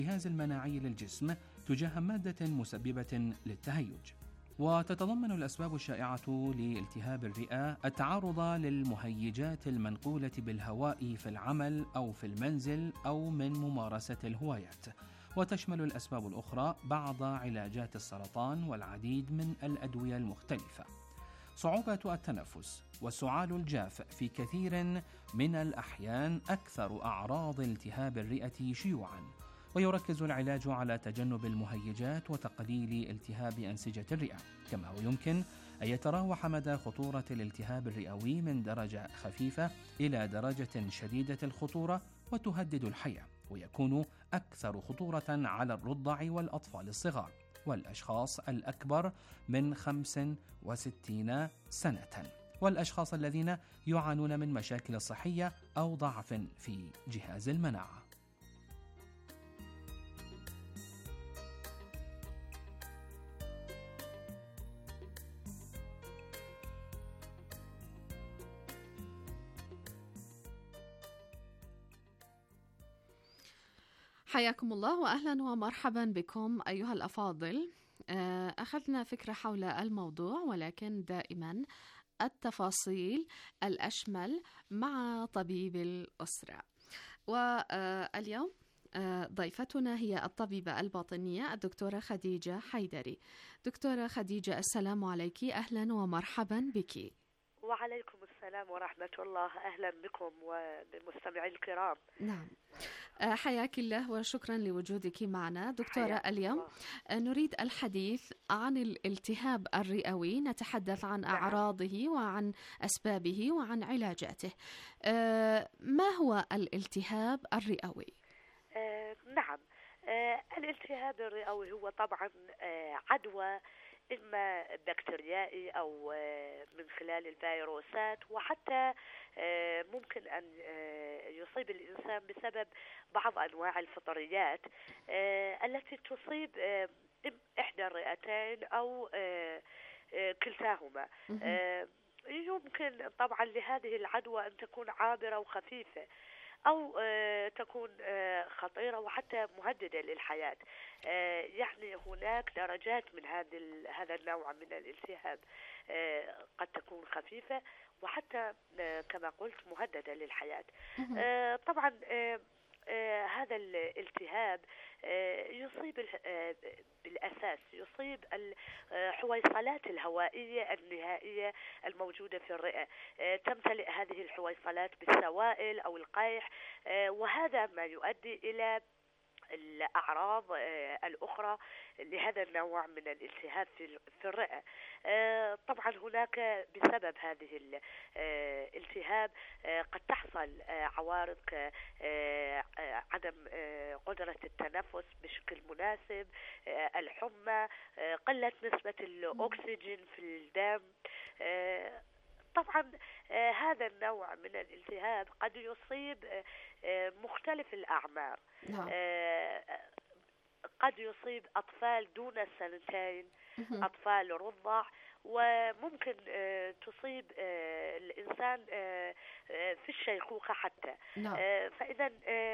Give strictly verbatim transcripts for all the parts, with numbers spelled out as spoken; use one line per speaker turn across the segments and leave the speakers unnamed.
الجهاز المناعي للجسم تجاه مادة مسببة للتهيج. وتتضمن الأسباب الشائعة لالتهاب الرئة التعرض للمهيجات المنقولة بالهواء في العمل أو في المنزل أو من ممارسة الهوايات، وتشمل الأسباب الأخرى بعض علاجات السرطان والعديد من الأدوية المختلفة. صعوبة التنفس والسعال الجاف في كثير من الأحيان أكثر أعراض التهاب الرئة شيوعاً، ويركز العلاج على تجنب المهيجات وتقليل التهاب أنسجة الرئة، كما هو يمكن أن يتراوح مدى خطورة الالتهاب الرئوي من درجة خفيفة إلى درجة شديدة الخطورة وتهدد الحياة، ويكون أكثر خطورة على الرضع والأطفال الصغار والأشخاص الأكبر من خمس وستين سنة، والأشخاص الذين يعانون من مشاكل صحية أو ضعف في جهاز المناعة.
حياكم الله وأهلا ومرحبا بكم أيها الأفاضل. أخذنا فكرة حول الموضوع، ولكن دائما التفاصيل الأشمل مع طبيب الأسرة. واليوم ضيفتنا هي الطبيبة الباطنية الدكتورة خديجة حيدري. دكتورة خديجة، السلام عليك، أهلا ومرحبا بك.
وعليكم السلام ورحمة الله، أهلا بكم وبالمستمعين الكرام.
نعم، حياك الله وشكرا لوجودك معنا. دكتورة، اليوم نريد الحديث عن الالتهاب الرئوي، نتحدث عن أعراضه وعن أسبابه وعن علاجاته. ما هو الالتهاب الرئوي؟
آه نعم، آه الالتهاب الرئوي هو طبعا آه عدوى إما بكتيريائي أو من خلال الفيروسات، وحتى ممكن أن يصيب الإنسان بسبب بعض أنواع الفطريات التي تصيب إحدى الرئتين أو كلتاهما. يمكن طبعا لهذه العدوى أن تكون عابرة وخفيفة، أو تكون خطيرة وحتى مهددة للحياة. يعني هناك درجات من هذا النوع من الالتهاب، قد تكون خفيفة وحتى كما قلت مهددة للحياة. طبعا هذا الالتهاب يصيب بالأساس يصيب الحويصلات الهوائية النهائية الموجودة في الرئة. تمتلئ هذه الحويصلات بالسوائل أو القيح، وهذا ما يؤدي إلى الأعراض الأخرى لهذا النوع من الالتهاب في الرئة. طبعا هناك بسبب هذه الالتهاب قد تحصل عوارض عدم قدرة التنفس بشكل مناسب، الحمى، قلة نسبة الأكسجين في الدم. طبعا هذا النوع من الالتهاب قد يصيب مختلف الأعمار. قد يصيب أطفال دون السنتين، أطفال رضع، وممكن تصيب الإنسان في الشيخوخة حتى. فإذا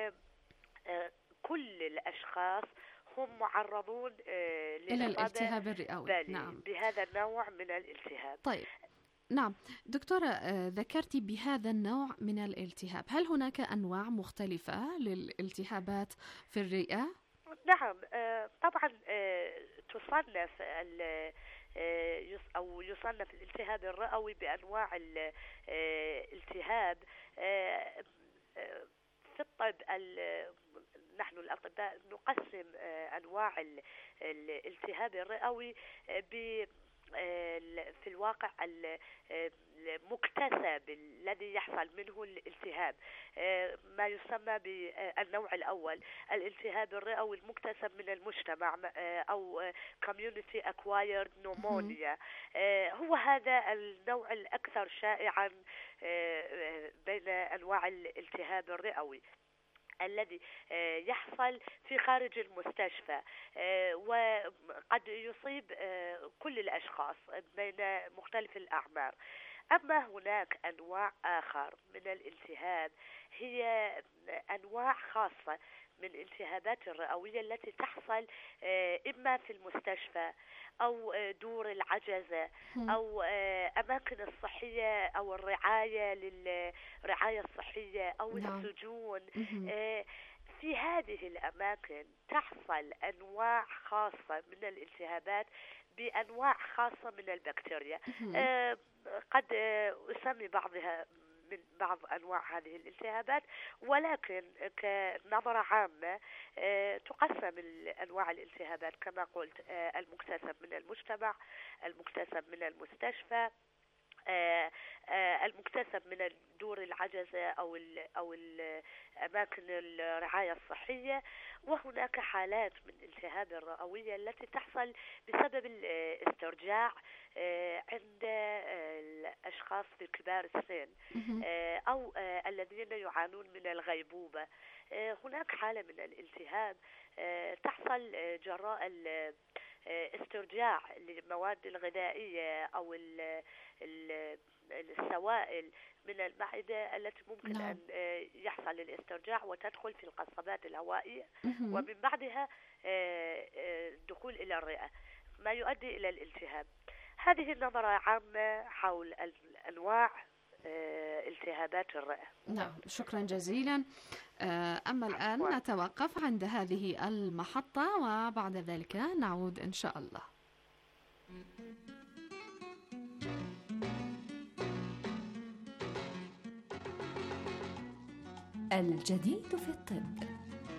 كل الأشخاص هم معرضون
إلى الالتهاب الرئوي. نعم.
بهذا النوع من الالتهاب.
طيب، نعم دكتورة، ذكرتي بهذا النوع من الالتهاب، هل هناك أنواع مختلفة للالتهابات في الرئة؟
نعم، طبعا تصنف أو يصنف الالتهاب الرئوي بأنواع الالتهاب. في الطب نحن الأطباء نقسم أنواع الالتهاب الرئوي ب في الواقع المكتسب الذي يحصل منه الالتهاب، ما يسمى بالنوع الأول الالتهاب الرئوي المكتسب من المجتمع أو community acquired pneumonia. هو هذا النوع الأكثر شائعا بين أنواع الالتهاب الرئوي الذي يحصل في خارج المستشفى، وقد يصيب كل الأشخاص بين مختلف الأعمار. أما هناك أنواع آخر من الالتهاب، هي أنواع خاصة من الالتهابات الرئوية التي تحصل إما في المستشفى أو دور العجزة أو أماكن الصحية أو الرعاية للرعاية الصحية أو السجون. في هذه الأماكن تحصل أنواع خاصة من الالتهابات بأنواع خاصة من البكتيريا. قد أسمي بعضها من بعض أنواع هذه الالتهابات، ولكن كنظرة عامة تقسم أنواع الالتهابات كما قلت: المكتسب من المجتمع، المكتسب من المستشفى، المكتسب من دور العجزة أو ال أو أماكن الرعاية الصحية. وهناك حالات من الالتهاب الرئوية التي تحصل بسبب الاسترجاع عند الأشخاص في كبار السن أو الذين يعانون من الغيبوبة. هناك حالة من الالتهاب تحصل جراء استرجاع للمواد الغذائية أو السوائل من المعدة التي ممكن نعم. أن يحصل الاسترجاع وتدخل في القصبات الهوائية ومن بعدها الدخول إلى الرئة، ما يؤدي إلى الالتهاب. هذه النظرة عامة حول أنواع التهابات الرئة.
نعم، شكرا جزيلا. أما الآن نتوقف عند هذه المحطة وبعد ذلك نعود إن شاء الله.
الجديد في الطب.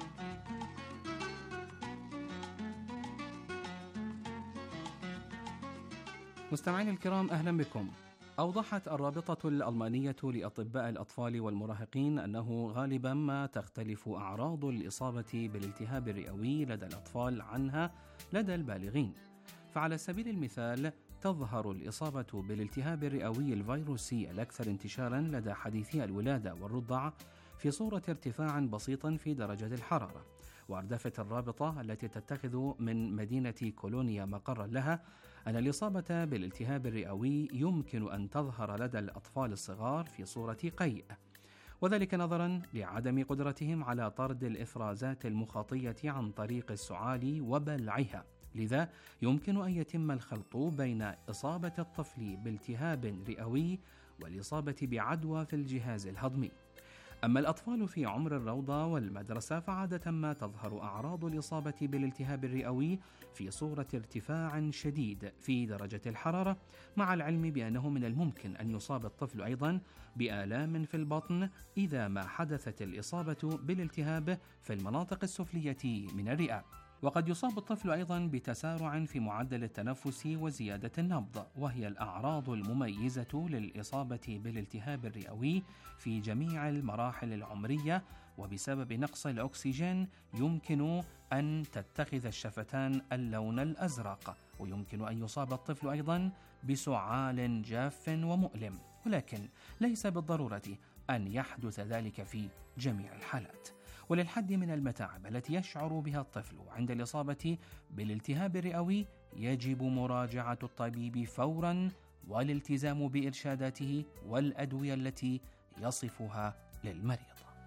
مستمعين الكرام، أهلا بكم. أوضحت الرابطة الألمانية لأطباء الأطفال والمراهقين أنه غالبا ما تختلف أعراض الإصابة بالالتهاب الرئوي لدى الأطفال عنها لدى البالغين. فعلى سبيل المثال تظهر الإصابة بالالتهاب الرئوي الفيروسي الأكثر انتشارا لدى حديثي الولادة والرضع في صورة ارتفاع بسيط في درجة الحرارة. وأردفت الرابطة التي تتخذ من مدينة كولونيا مقرا لها أن الإصابة بالالتهاب الرئوي يمكن أن تظهر لدى الأطفال الصغار في صورة قيء، وذلك نظرا لعدم قدرتهم على طرد الإفرازات المخاطية عن طريق السعال وبلعها. لذا يمكن أن يتم الخلط بين إصابة الطفل بالتهاب رئوي والإصابة بعدوى في الجهاز الهضمي. أما الأطفال في عمر الروضة والمدرسة فعادة ما تظهر أعراض الإصابة بالالتهاب الرئوي في صورة ارتفاع شديد في درجة الحرارة، مع العلم بأنه من الممكن أن يصاب الطفل أيضا بآلام في البطن إذا ما حدثت الإصابة بالالتهاب في المناطق السفلية من الرئة. وقد يصاب الطفل أيضا بتسارع في معدل التنفس وزيادة النبض، وهي الأعراض المميزة للإصابة بالالتهاب الرئوي في جميع المراحل العمرية. وبسبب نقص الأكسجين يمكن أن تتخذ الشفتان اللون الأزرق، ويمكن أن يصاب الطفل أيضا بسعال جاف ومؤلم، ولكن ليس بالضرورة أن يحدث ذلك في جميع الحالات. وللحد من المتاعب التي يشعر بها الطفل عند الإصابة بالالتهاب الرئوي يجب مراجعة الطبيب فورا والالتزام بإرشاداته والأدوية التي يصفها للمريض.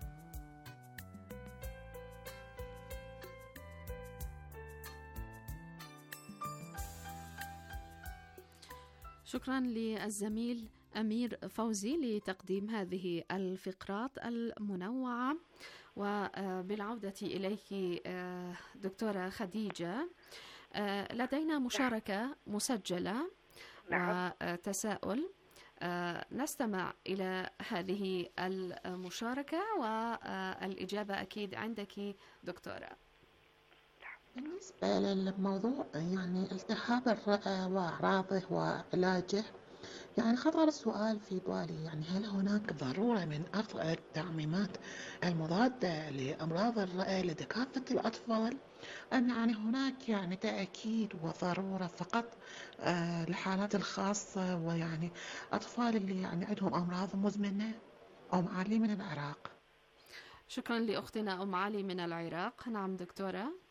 شكرا للزميل أمير فوزي لتقديم هذه الفقرات المنوعة. وبالعودة إليك دكتورة خديجة، لدينا مشاركة مسجلة وتساؤل، نستمع إلى هذه المشاركة والإجابة أكيد عندك دكتورة.
بالنسبة للموضوع يعني التهاب الرئة وأعراضه وعلاجه، يعني خطر السؤال في بالي، يعني هل هناك ضرورة من أخذ التعميمات المضادة لأمراض الرئة لدى كافة الأطفال، أم يعني هناك يعني تأكيد وضرورة فقط آه للحالات الخاصة ويعني أطفال اللي يعني عندهم أمراض مزمنة؟ أم علي من العراق.
شكرا لأختنا أم علي من العراق. نعم دكتورة.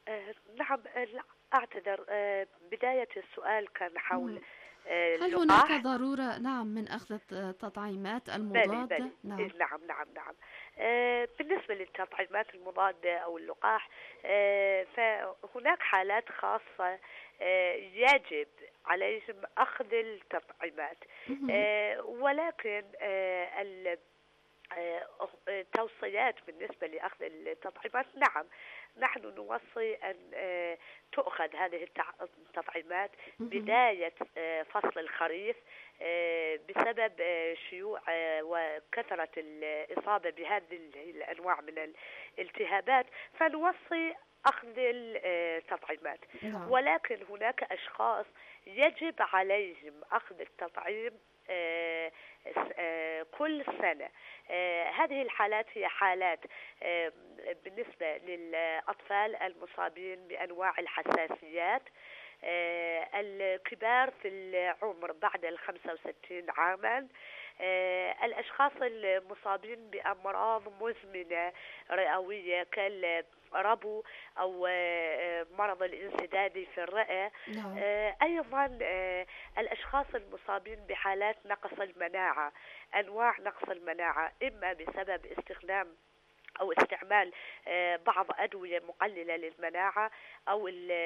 آه نعم. آه لا أعتذر. آه بداية السؤال كان حول آه
هل هناك
اللقاح.
ضرورة نعم من أخذ التطعيمات
بلي
المضادة؟
بلي
نعم.
إيه نعم نعم نعم. آه بالنسبة للتطعيمات المضادة أو اللقاح، آه فهناك حالات خاصة آه يجب عليهم أخذ التطعيمات،
مهم.
آه ولكن آه ال آه، آه، توصيات بالنسبة لأخذ التطعيمات. نعم، نحن نوصي أن آه، تؤخذ هذه التع- التطعيمات
مهم.
بداية آه، فصل الخريف، آه، بسبب آه، شيوع آه، وكثرة الإصابة بهذه الأنواع من الالتهابات، فنوصي أخذ التطعيمات.
نعم.
ولكن هناك أشخاص يجب عليهم أخذ التطعيم آه، آه، كل سنة. آه، هذه الحالات هي حالات آه، بالنسبة للأطفال المصابين بأنواع الحساسيات، آه، الكبار في العمر بعد الخمسة وستين عاما، آه، الأشخاص المصابين بأمراض مزمنة رئوية كالربو أو آه، مرض الانسداد في الرئة،
نعم.
آه، أيضا آه، الأشخاص المصابين بحالات نقص المناعة، أنواع نقص المناعة إما بسبب استخدام أو استعمال آه، بعض أدوية مقللة للمناعة أو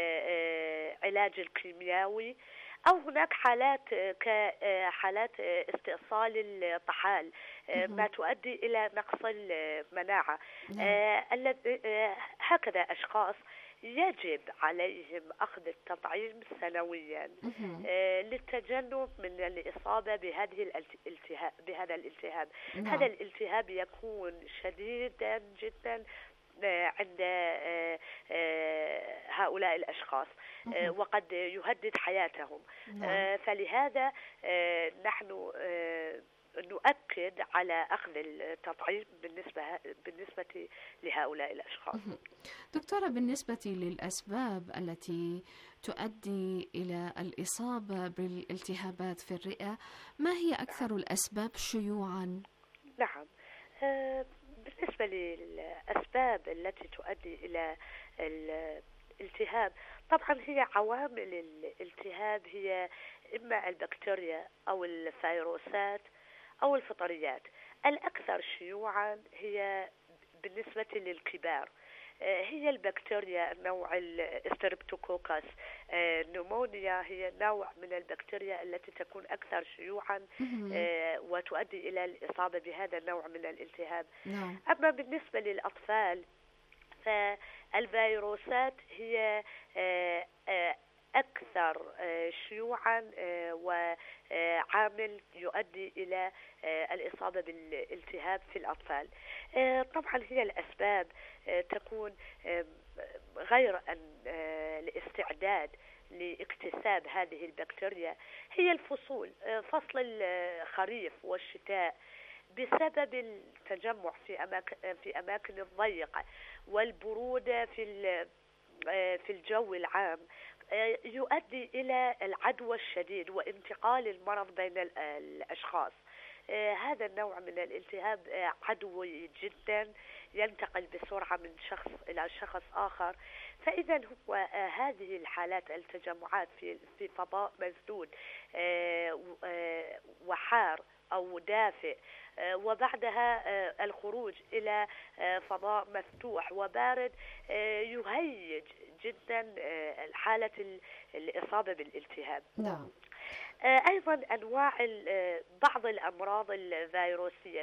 العلاج الكيميائي، أو هناك حالات آه، كحالات آه، استئصال الطحال، آه، ما
مهم.
تؤدي إلى نقص المناعة.
نعم.
آه، الذ- آه، هكذا أشخاص يجب عليهم أخذ التطعيم سنويا
مهم.
آه، للتجنب من الإصابة بهذه الالتهاب بهذا الالتهاب. هذا
نعم.
الالتهاب يكون شديدا جدا آه، عند آه، آه، هؤلاء الأشخاص، آه،
مهم.
وقد يهدد حياتهم.
نعم.
آه، فلهذا آه، نحن آه، نؤكد على أخذ التطعيم بالنسبة بالنسبة لهؤلاء الأشخاص.
مهم. دكتورة، بالنسبة للأسباب التي تؤدي إلى الإصابة بالالتهابات في الرئة، ما هي أكثر الأسباب شيوعاً؟
نعم. آه، بالنسبة للأسباب التي تؤدي إلى الالتهاب، طبعا هي عوامل الالتهاب هي إما البكتيريا أو الفيروسات أو الفطريات. الأكثر شيوعا هي بالنسبة للكبار هي البكتيريا نوع الستريبتوكوكس نمونيا، هي نوع من البكتيريا التي تكون أكثر شيوعا
مهم.
وتؤدي إلى الإصابة بهذا النوع من الالتهاب.
نعم.
أما بالنسبة للأطفال فالفيروسات هي آه، آه، أكثر آه، شيوعا آه، وعامل يؤدي إلى آه، الإصابة بالالتهاب في الأطفال. آه، طبعا هي الأسباب آه، تكون آه، غير أن آه، الاستعداد لاكتساب هذه البكتيريا هي الفصول، آه، فصل الخريف والشتاء، بسبب التجمع في أماكن في أماكن الضيقة والبرودة في في الجو العام يؤدي إلى العدوى الشديد وانتقال المرض بين الأشخاص. هذا النوع من الالتهاب عدوي جدا، ينتقل بسرعة من شخص إلى شخص آخر. فإذا هو هذه الحالات التجمعات في في فضاء مسدود وحار أو دافئ، وبعدها الخروج إلى فضاء مفتوح وبارد يهيج جدا حالة الإصابة بالالتهاب.
نعم.
أيضا أنواع بعض الأمراض الفيروسية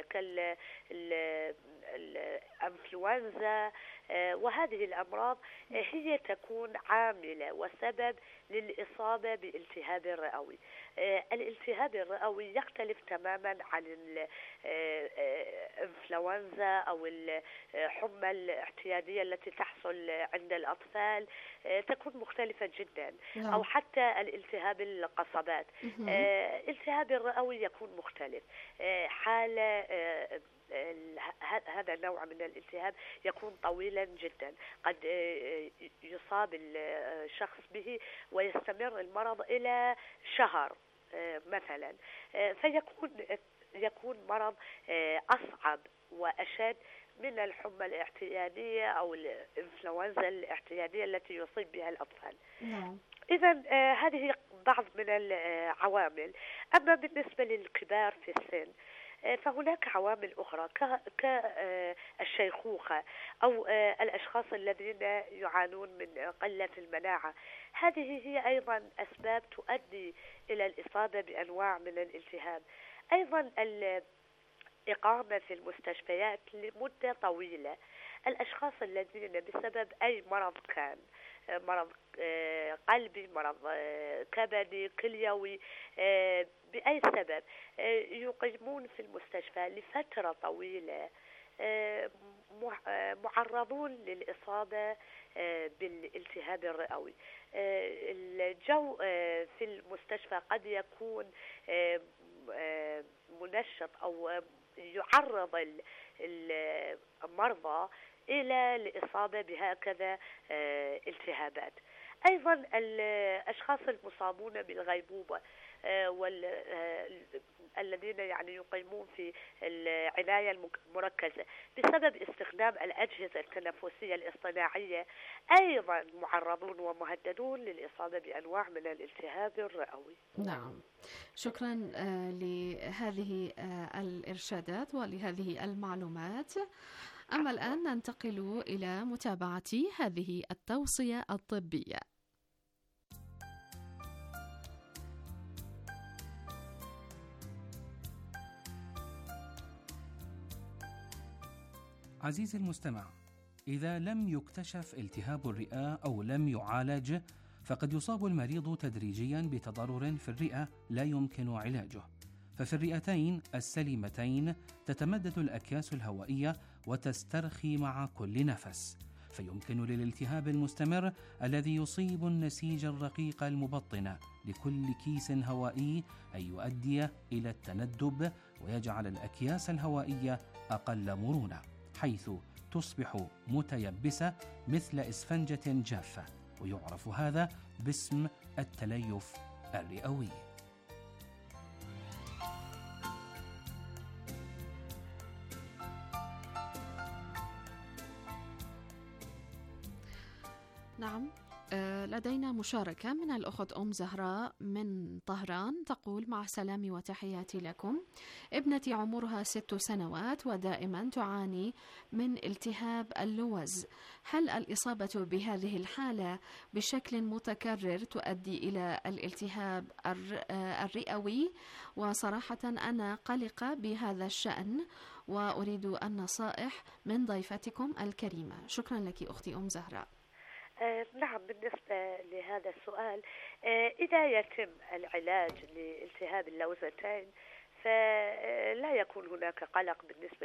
كالإنفلونزا وهذه الأمراض هي تكون عاملة وسبب للإصابة بالالتهاب الرئوي. الالتهاب الرئوي يختلف تماما عن الإنفلونزا أو الحمى الاعتيادية التي تحصل عند الأطفال، تكون مختلفة جدا.
نعم.
أو حتى الالتهاب القصبات. الالتهاب الرئوي يكون مختلف. حالة هذا النوع من الالتهاب يكون طويلا جدا، قد يصاب الشخص به ويستمر المرض إلى شهر مثلا، فيكون يكون مرض أصعب وأشد من الحمى الاعتيادية أو الإنفلونزا الاعتيادية التي يصيب بها الأطفال.
نعم.
إذا آه هذه بعض من العوامل. أما بالنسبة للكبار في السن فهناك عوامل أخرى كالشيخوخة أو الأشخاص الذين يعانون من قلة المناعة. هذه هي أيضا أسباب تؤدي إلى الإصابة بأنواع من الالتهاب. أيضا الإقامة في المستشفيات لمدة طويلة. الأشخاص الذين بسبب أي مرض كان، مرض قلبي، مرض كبدي، كليوي، بأي سبب يقيمون في المستشفى لفترة طويلة معرضون للإصابة بالالتهاب الرئوي. الجو في المستشفى قد يكون منشط أو يعرض المرضى إلى الإصابة بهكذا التهابات. أيضا الأشخاص المصابون بالغيبوبة والذين يعني يقيمون في العناية المركزة بسبب استخدام الأجهزة التنفسية الاصطناعية أيضا معرضون ومهددون للإصابة بأنواع من الالتهاب الرئوي.
نعم، شكرا لهذه الإرشادات ولهذه المعلومات. أما الآن ننتقل إلى متابعة هذه التوصية الطبية.
عزيزي المستمع، إذا لم يكتشف التهاب الرئة أو لم يعالج فقد يصاب المريض تدريجيا بتضرر في الرئة لا يمكن علاجه. ففي الرئتين السليمتين تتمدد الأكياس الهوائية وتسترخي مع كل نفس، فيمكن للالتهاب المستمر الذي يصيب النسيج الرقيق المبطن لكل كيس هوائي أن يؤدي إلى التندب ويجعل الأكياس الهوائية أقل مرونة، حيث تصبح متيبسة مثل إسفنجة جافة، ويعرف هذا باسم التليف الرئوي.
نعم، لدينا مشاركة من الأخت أم زهراء من طهران تقول: مع السلامة وتحياتي لكم. ابنتي عمرها ست سنوات ودائما تعاني من التهاب اللوز. هل الإصابة بهذه الحالة بشكل متكرر تؤدي إلى الالتهاب الرئوي؟ وصراحة أنا قلقة بهذا الشأن وأريد النصائح من ضيفتكم الكريمة. شكرا لك أختي أم زهراء.
آه نعم، بالنسبة لهذا السؤال، آه إذا يتم العلاج لالتهاب اللوزتين فلا يكون هناك قلق بالنسبة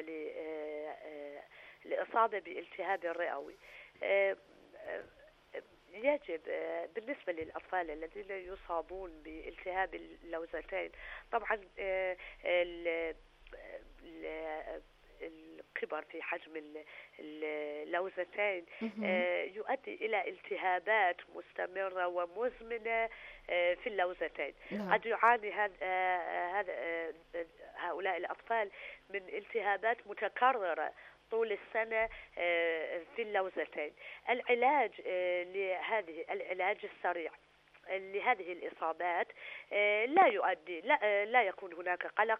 للإصابة بالالتهاب الرئوي. آه يجب آه بالنسبة للأطفال الذين يصابون بالتهاب اللوزتين، طبعا آه الكبر في حجم اللوزتين يؤدي إلى التهابات مستمرة ومزمنة في اللوزتين. قد يعاني هذا هؤلاء الأطفال من التهابات متكررة طول السنة في اللوزتين. العلاج لهذه العلاج السريع لهذه الإصابات لا يؤدي لا, لا يكون هناك قلق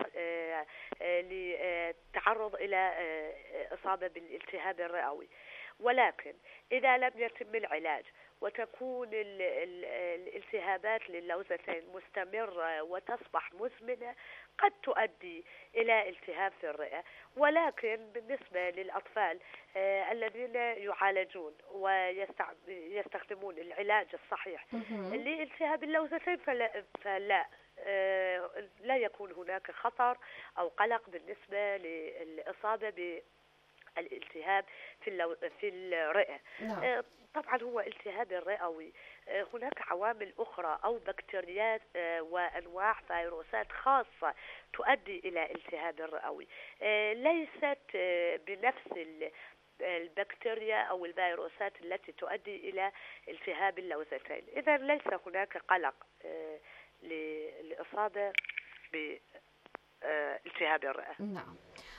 للتعرض إلى إصابة بالالتهاب الرئوي، ولكن إذا لم يتم العلاج وتكون الالتهابات للوزتين مستمرة وتصبح مزمنة قد تؤدي إلى التهاب في الرئة. ولكن بالنسبة للأطفال الذين يعالجون ويستخدمون العلاج الصحيح لالتهاب اللوزتين فلا, فلا لا يكون هناك خطر أو قلق بالنسبة للإصابة بالالتهاب في اللو... في الرئة. نعم. طبعا هو التهاب الرئوي هناك عوامل أخرى أو بكتيريات وأنواع فيروسات خاصة تؤدي إلى التهاب الرئوي، ليست بنفس البكتيريا أو الفيروسات التي تؤدي إلى التهاب اللوزتين. إذا ليس هناك قلق للإصابة بالتهاب الرئة.
نعم،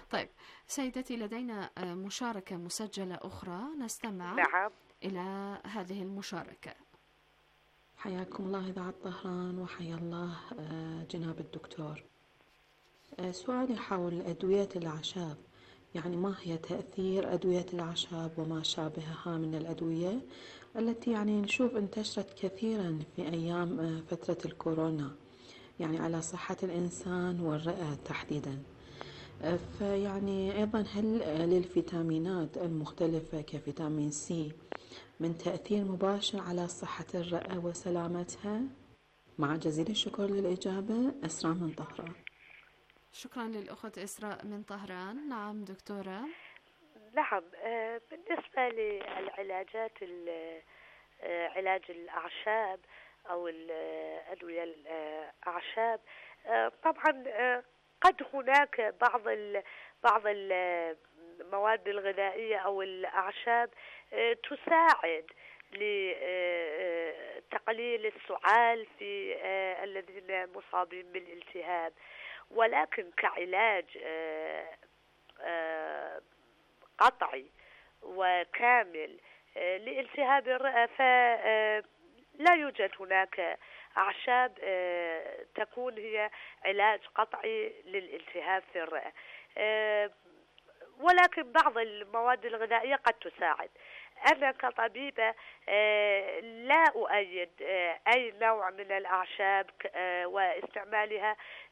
طيب سيدتي، لدينا مشاركة مسجلة أخرى، نستمع.
نعم.
إلى هذه المشاركة.
حياكم الله إذاعة طهران، وحيا الله جناب الدكتور. سؤالي حول أدوية الأعشاب، يعني ما هي تأثير أدوية الأعشاب وما شابهها من الأدوية التي يعني نشوف انتشرت كثيرا في أيام فترة الكورونا، يعني على صحة الإنسان والرئة تحديدا. فيعني أيضا هل للفيتامينات المختلفة كفيتامين سي من تأثير مباشر على صحة الرئة وسلامتها؟ مع جزيل الشكر للإجابة، إسراء من طهران.
شكرا للأخت إسراء من طهران. نعم دكتورة.
نعم، بالنسبة للعلاجات علاج الأعشاب أو الأدوية الأعشاب، طبعا قد هناك بعض بعض المواد الغذائية أو الأعشاب تساعد لتقليل السعال في الذين مصابين بالالتهاب، ولكن كعلاج قطعي وكامل لالتهاب الرئة فلا يوجد هناك أعشاب تكون هي علاج قطعي للالتهاب في الرئة، ولكن بعض المواد الغذائية قد تساعد. أنا كطبيبة لا أؤيد أي نوع من الأعشاب واستعمالها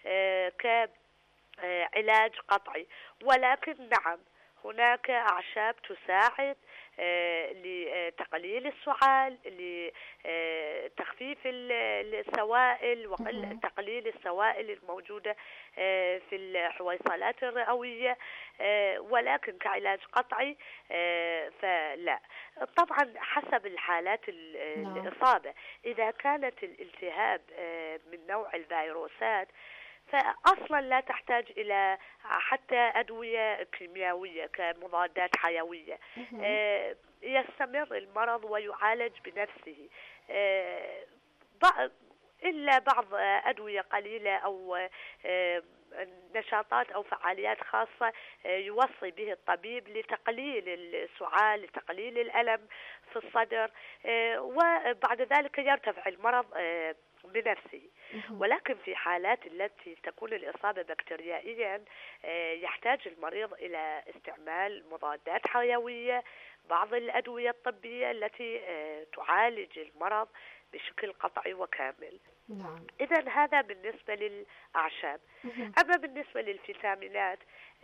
كعلاج قطعي، ولكن نعم هناك أعشاب تساعد لتقليل السعال، لتخفيف السوائل وتقليل السوائل الموجودة في الحويصلات الرئوية، ولكن كعلاج قطعي فلا. طبعا حسب الحالات الإصابة، إذا كانت الالتهاب من نوع الفيروسات فأصلا لا تحتاج إلى حتى أدوية كيميائية كمضادات حيوية، يستمر المرض ويعالج بنفسه، إلا بعض أدوية قليلة أو نشاطات أو فعاليات خاصة يوصي به الطبيب لتقليل السعال، لتقليل الألم في الصدر، وبعد ذلك يرتفع المرض بنفسه. ولكن في حالات التي تكون الإصابة بكتيريائيا يحتاج المريض إلى استعمال مضادات حيوية، بعض الأدوية الطبية التي تعالج المرض بشكل قطعي وكامل.
نعم.
إذن هذا بالنسبة للأعشاب. أما بالنسبة للفيتامينات،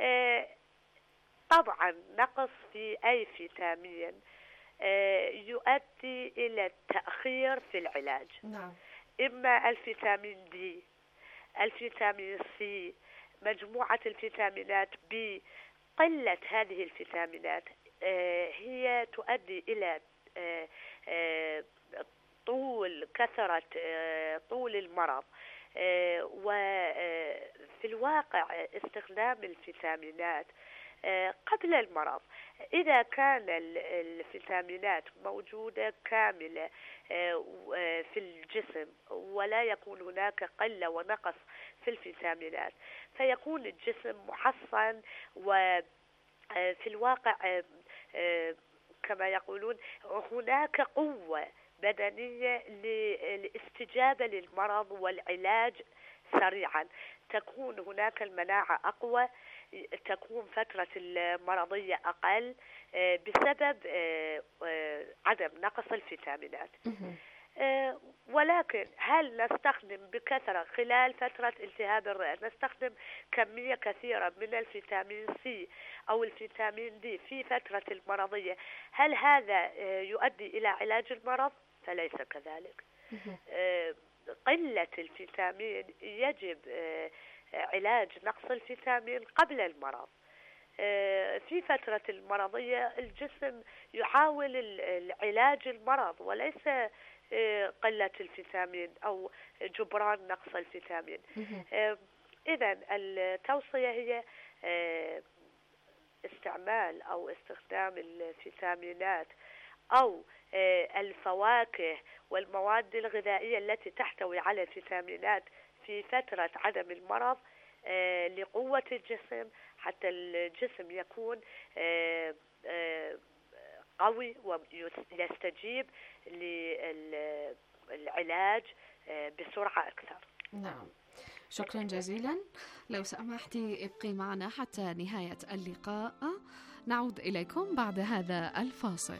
طبعا نقص في أي فيتامين يؤدي إلى التأخير في العلاج.
نعم.
إما الفيتامين دي، الفيتامين سي، مجموعة الفيتامينات بي، قلة هذه الفيتامينات هي تؤدي إلى طول كثرة طول المرض، وفي الواقع استخدام الفيتامينات قبل المرض، إذا كان الفيتامينات موجودة كاملة في الجسم ولا يكون هناك قلة ونقص في الفيتامينات، فيكون الجسم محصن، وفي الواقع كما يقولون هناك قوة بدنية للاستجابة للمرض والعلاج سريعا، تكون هناك المناعة أقوى، تكون فترة المرضية أقل بسبب عدم نقص الفيتامينات. ولكن هل نستخدم بكثرة خلال فترة التهاب الرئة، نستخدم كمية كثيرة من الفيتامين سي أو الفيتامين دي في فترة المرضية، هل هذا يؤدي إلى علاج المرض؟ فليس كذلك. قلة الفيتامين يجب علاج نقص الفيتامين قبل المرض. في فترة المرضية الجسم يحاول العلاج المرض وليس قلة الفيتامين أو جبران نقص الفيتامين. إذن التوصية هي استعمال أو استخدام الفيتامينات أو الفواكه والمواد الغذائية التي تحتوي على الفيتامينات في فترة عدم المرض لقوة الجسم، حتى الجسم يكون قوي ويستجيب للعلاج بسرعة أكثر.
نعم، شكرا جزيلا. لو سمحتي ابقي معنا حتى نهاية اللقاء، نعود إليكم بعد هذا الفاصل.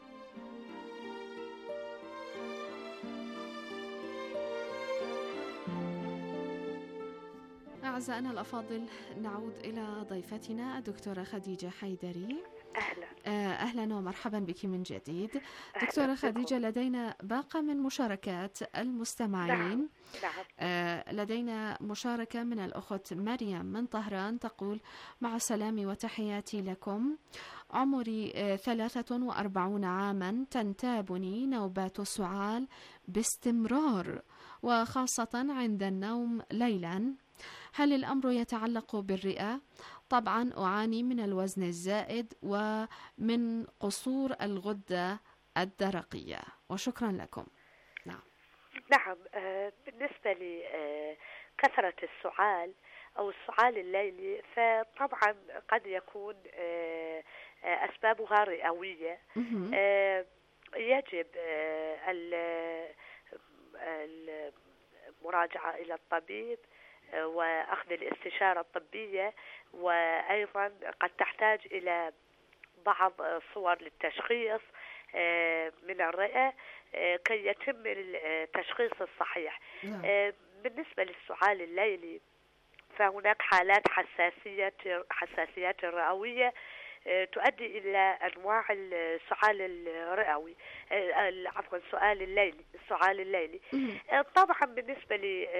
أعزائنا الأفاضل، نعود إلى ضيفتنا الدكتورة خديجة حيدري.
أهلا
أهلا ومرحبا بك من جديد. دكتورة خديجة، لدينا باقة من مشاركات المستمعين.
نعم.
نعم. لدينا مشاركة من الأخت مريم من طهران، تقول: مع السلام وتحياتي لكم، عمري ثلاثة وأربعون عاما، تنتابني نوبات السعال باستمرار وخاصة عند النوم ليلا. هل الأمر يتعلق بالرئة؟ طبعا أعاني من الوزن الزائد ومن قصور الغدة الدرقية، وشكرا لكم. نعم
نعم بالنسبة لكثرة السعال أو السعال الليلي، فطبعا قد يكون أسبابها رئوية. يجب المراجعة إلى الطبيب وأخذ الاستشارة الطبية، وأيضا قد تحتاج إلى بعض صور للتشخيص من الرئة كي يتم التشخيص الصحيح. بالنسبة للسعال الليلي، فهناك حالات حساسية حساسيات الرئوية تؤدي إلى أنواع السعال الرئوي، عفوا السعال الليلي السعال الليلي طبعا بالنسبة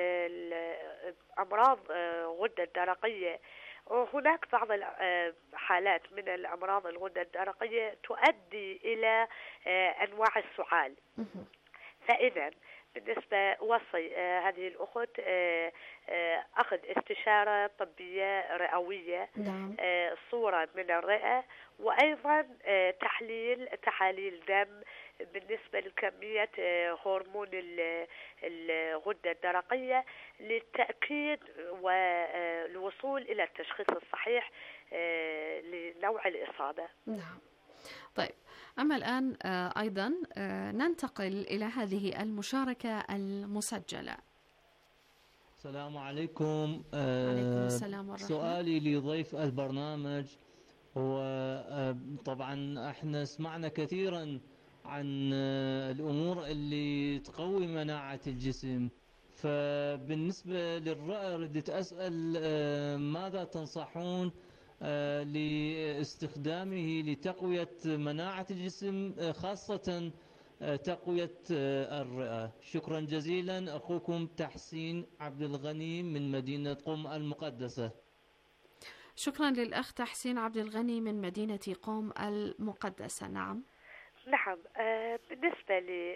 لأمراض غدة الدرقية، هناك بعض الحالات من الأمراض الغدة الدرقية تؤدي إلى أنواع السعال. فإذا بالنسبة وصي هذه الأخت أخذ استشارة طبية رئوية، صورة من الرئة، وأيضا تحليل تحاليل دم بالنسبة لكمية هرمون الغدة الدرقية للتأكيد والوصول إلى التشخيص الصحيح لنوع الإصابة.
نعم. طيب، أما الآن أيضا ننتقل إلى هذه المشاركة المسجلة.
السلام عليكم.
وعليكم السلام ورحمة.
سؤالي لضيف البرنامج هو طبعا احنا سمعنا كثيرا عن الأمور اللي تقوي مناعة الجسم، فبالنسبة للرئة ردت أسأل ماذا تنصحون لاستخدامه لتقوية مناعة الجسم، خاصة تقوية الرئة؟ شكرا جزيلا. أخوكم تحسين عبد الغني من مدينة قم المقدسة.
شكرا للأخ تحسين عبد الغني من مدينة قم المقدسة. نعم
نعم بالنسبة ل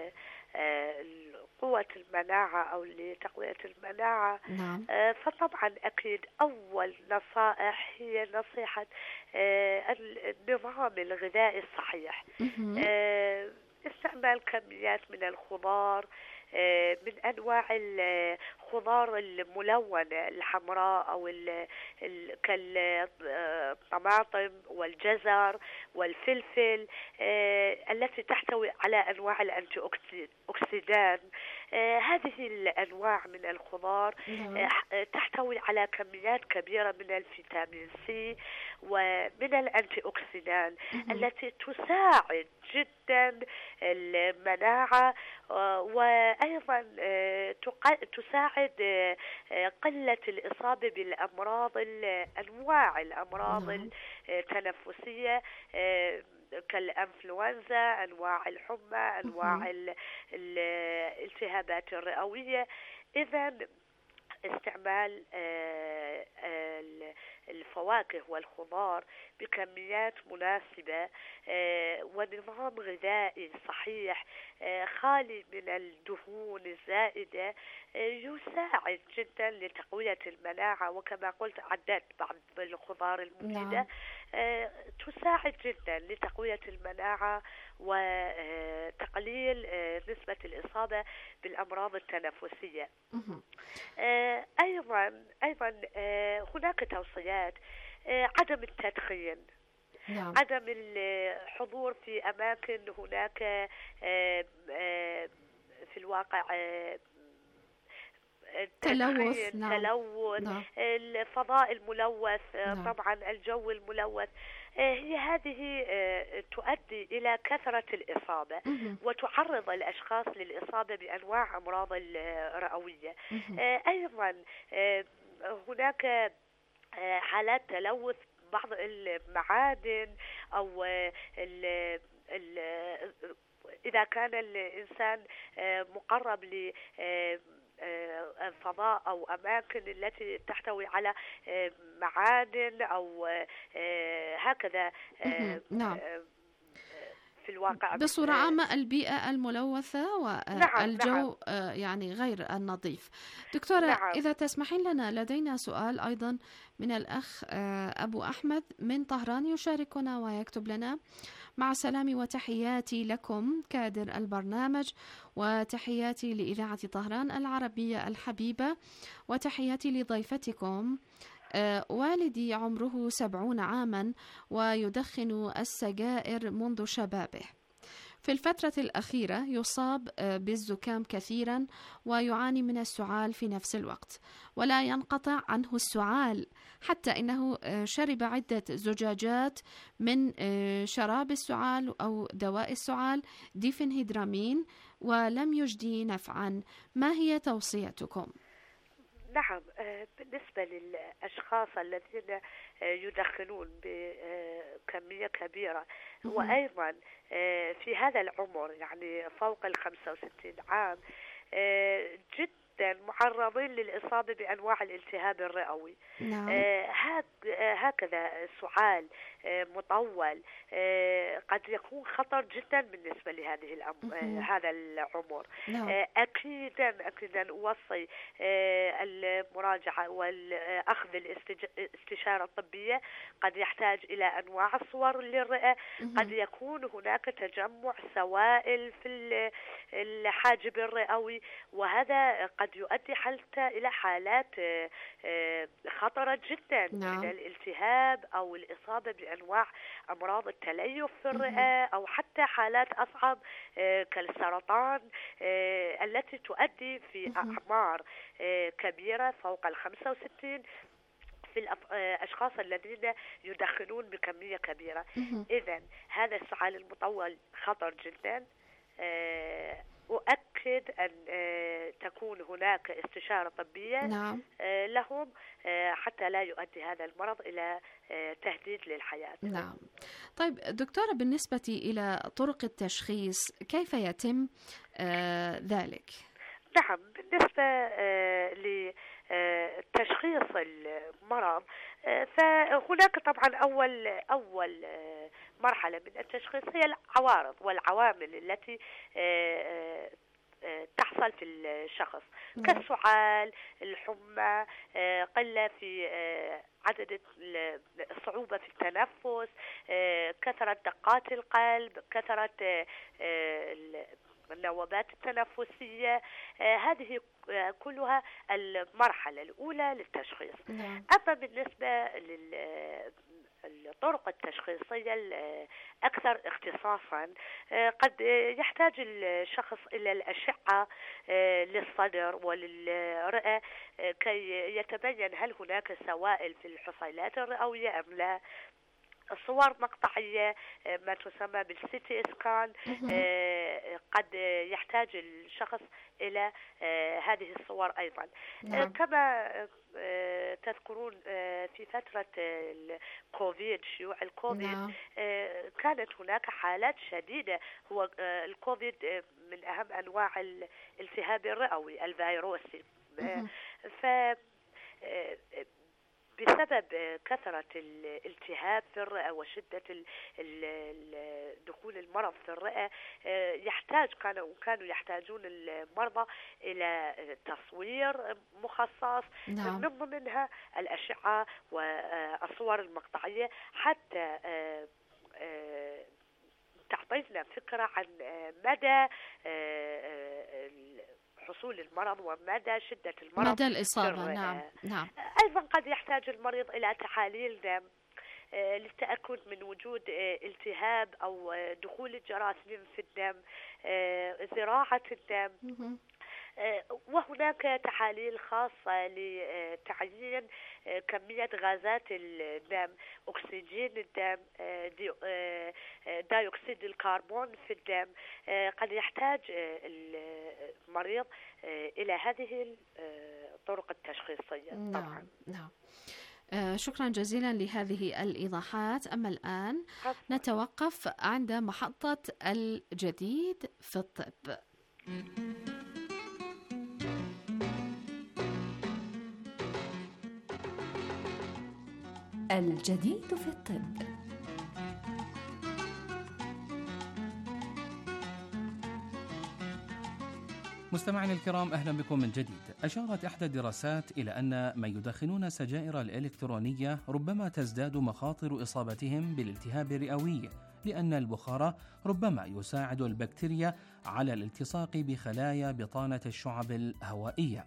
قوة المناعة أو لتقوية المناعة،
نعم.
فطبعا أكيد أول نصائح هي نصيحة النظام الغذائي الصحيح، استعمال كميات من الخضار، من أنواع الخضار الملونة الحمراء أو كالطماطم والجزر والفلفل التي تحتوي على أنواع الأنتي أكسيدان. هذه الأنواع من الخضار تحتوي على كميات كبيرة من الفيتامين سي ومن الأنتي أكسيدان التي تساعد جدا المناعة، وأيضا تساعد قلة الإصابة بالأمراض أنواع الأمراض التنفسية كالإنفلونزا، أنواع الحمى، أنواع الالتهابات الرئوية. إذن استعمال الفواكه والخضار بكميات مناسبة ونظام غذائي صحيح خالي من الدهون الزائدة يساعد جدا لتقوية المناعة. وكما قلت عدت بعض الخضار المفيدة تساعد جدا لتقوية المناعة وتقليل نسبة الإصابة بالأمراض التنفسية. أيضا أيضا هناك توصيات عدم التدخين، نعم. عدم الحضور في أماكن هناك في الواقع
تلوث،
نعم. تلوث، نعم. الفضاء الملوث، نعم. طبعا الجو الملوث، هي هذه تؤدي إلى كثرة الإصابة مه. وتعرض الأشخاص للإصابة بأنواع أمراض الرئوية. أيضا هناك حالات تلوث بعض المعادن أو ال ال إذا كان الإنسان مقرب ل فضاء أو أماكن التي تحتوي على معادن أو هكذا.
نعم.
في الواقع
بصورة عامة البيئة الملوثة والجو نعم. نعم. يعني غير النظيف. دكتورة نعم. إذا تسمحين لنا لدينا سؤال أيضا من الأخ أبو أحمد من طهران يشاركنا ويكتب لنا: مع سلامي وتحياتي لكم كادر البرنامج، وتحياتي لإذاعة طهران العربية الحبيبة، وتحياتي لضيفتكم. آه والدي عمره سبعون عاما ويدخن السجائر منذ شبابه. في الفترة الأخيرة يصاب آه بالزكام كثيرا ويعاني من السعال في نفس الوقت، ولا ينقطع عنه السعال حتى إنه آه شرب عدة زجاجات من آه شراب السعال أو دواء السعال ديفنهيدرامين ولم يجدي نفعا. ما هي توصيتكم؟
نعم، بالنسبة للأشخاص الذين يدخنون بكمية كبيرة وأيضا في هذا العمر يعني فوق الخمسة وستين عام جدا معرضين للإصابة بأنواع الالتهاب الرئوي. نعم. هكذا سعال مطول قد يكون خطر جدا بالنسبة لهذه الأم... هذا العمر. نعم. أكيدا أكيدا أوصي المراجعة والأخذ الاستشارة الطبية. قد يحتاج إلى أنواع الصور للرئة، قد يكون هناك تجمع سوائل في الحاجب الرئوي، وهذا قد يؤدي حتى إلى حالات خطرة جدا. نعم. من الالتهاب أو الإصابة بأنواع أمراض التليف في الرئة، أو حتى حالات أصعب كالسرطان التي تؤدي في أعمار كبيرة فوق الخمسة وستين في الأشخاص الذين يدخنون بكمية كبيرة. إذن هذا السعال المطول خطر جدا. أؤكد أن تكون هناك استشارة طبية. نعم. لهم حتى لا يؤدي هذا المرض إلى تهديد للحياة.
نعم. طيب دكتورة، بالنسبة إلى طرق التشخيص كيف يتم ذلك؟
نعم، بالنسبة لتشخيص المرض فهناك طبعا أول أول مرحلة من التشخيص هي العوارض والعوامل التي تحصل في الشخص كالسعال، الحمى، قلة في عدد الصعوبة في التنفس، كثرة دقات القلب، كثرة النوبات التنفسية. هذه كلها المرحلة الأولى للتشخيص. نعم. أما بالنسبة للطرق التشخيصية الأكثر اختصاصا قد يحتاج الشخص إلى الأشعة للصدر وللرئة كي يتبين هل هناك سوائل في الحصيلات الرئوية أم لا. صور مقطعية ما تسمى بالسيتي اسكان قد يحتاج الشخص إلى هذه الصور أيضا. نعم. كما تذكرون في فترة الكوفيد، شيوع الكوفيد. نعم. كانت هناك حالات شديدة. هو الكوفيد من أهم أنواع الالتهاب الرئوي الفيروسي. ف بسبب كثرة الالتهاب في الرئة وشدة دخول المرض في الرئة، يحتاج كانوا كانوا يحتاجون المرضى إلى تصوير مخصص،
نعم.
من ضمنها الأشعة والصور المقطعية حتى تعطينا فكرة عن مدى حصول المرض ومدى شدة المرض،
مدى الإصابة. نعم. نعم.
أيضا قد يحتاج المريض إلى تحاليل دم للتأكد من وجود التهاب أو دخول الجراثيم في الدم، زراعة الدم. وهناك تحاليل خاصة لتعيين كمية غازات الدم، أكسجين الدم، دايوكسيد الكربون في الدم. قد يحتاج المريض إلى هذه الطرق التشخيصية.
نعم.
طبعا.
نعم. آه شكرا جزيلا لهذه الإيضاحات. أما الآن نتوقف عند محطة الجديد في الطب.
الجديد في الطب.
مستمعينا الكرام، أهلا بكم من جديد. أشارت إحدى الدراسات إلى أن من يدخنون السجائر الإلكترونية ربما تزداد مخاطر إصابتهم بالالتهاب الرئوي، لأن البخار ربما يساعد البكتيريا على الالتصاق بخلايا بطانة الشعب الهوائية.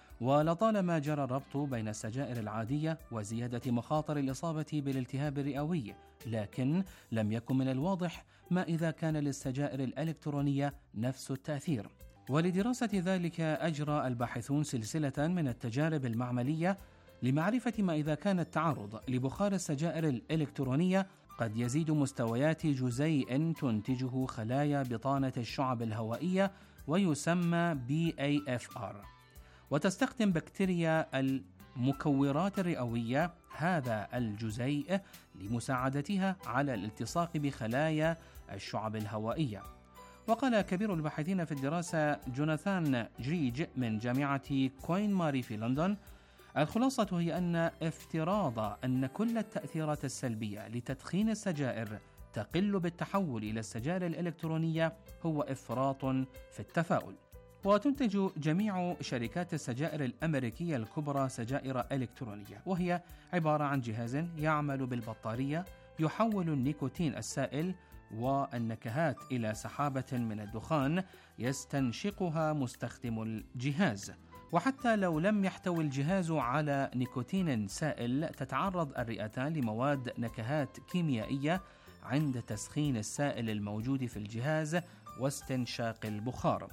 ولطالما جرى الربط بين السجائر العادية وزيادة مخاطر الإصابة بالالتهاب الرئوي، لكن لم يكن من الواضح ما إذا كان للسجائر الإلكترونية نفس التأثير. ولدراسة ذلك أجرى الباحثون سلسلة من التجارب المعملية لمعرفة ما إذا كان التعرض لبخار السجائر الإلكترونية قد يزيد مستويات جزيء تنتجه خلايا بطانة الشعب الهوائية ويسمى بي إيه إف آر، وتستخدم بكتيريا المكورات الرئوية هذا الجزيء لمساعدتها على الالتصاق بخلايا الشعب الهوائية. وقال كبير الباحثين في الدراسة جوناثان جريج من جامعة كوين ماري في لندن: الخلاصة هي أن افتراض أن كل التأثيرات السلبية لتدخين السجائر تقل بالتحول إلى السجائر الإلكترونية هو إفراط في التفاؤل. وتنتج جميع شركات السجائر الأمريكية الكبرى سجائر إلكترونية، وهي عبارة عن جهاز يعمل بالبطارية يحول النيكوتين السائل والنكهات إلى سحابة من الدخان يستنشقها مستخدم الجهاز. وحتى لو لم يحتوي الجهاز على نيكوتين سائل، تتعرض الرئتان لمواد نكهات كيميائية عند تسخين السائل الموجود في الجهاز واستنشاق البخار.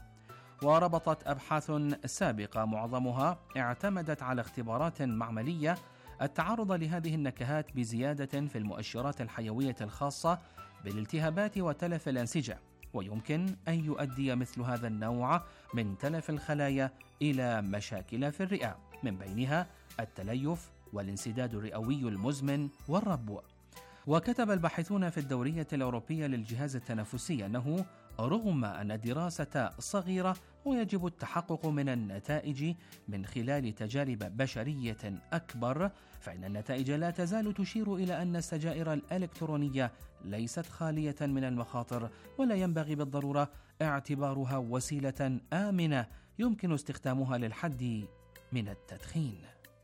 وربطت أبحاث سابقة معظمها اعتمدت على اختبارات معملية التعرض لهذه النكهات بزيادة في المؤشرات الحيوية الخاصة بالالتهابات وتلف الأنسجة، ويمكن أن يؤدي مثل هذا النوع من تلف الخلايا إلى مشاكل في الرئة، من بينها التليف والانسداد الرئوي المزمن والربو. وكتب الباحثون في الدورية الأوروبية للجهاز التنفسي أنه رغم أن الدراسة صغيرة ويجب التحقق من النتائج من خلال تجارب بشرية أكبر، فإن النتائج لا تزال تشير إلى أن السجائر الإلكترونية ليست خالية من المخاطر، ولا ينبغي بالضرورة اعتبارها وسيلة آمنة يمكن استخدامها للحد من التدخين.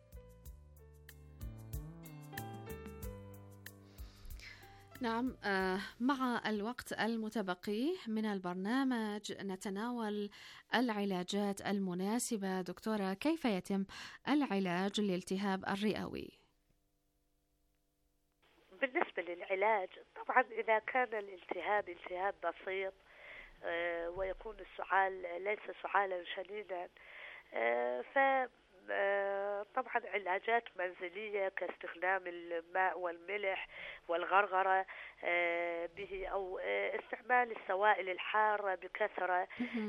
نعم، مع الوقت المتبقي من البرنامج نتناول العلاجات المناسبة. دكتورة، كيف يتم العلاج للالتهاب الرئوي؟
بالنسبة للعلاج، طبعا إذا كان الالتهاب التهاب بسيط ويكون السعال ليس سعالا شديدا، ف طبعا علاجات منزلية كاستخدام الماء والملح والغرغرة به، أو استعمال السوائل الحارة بكثرة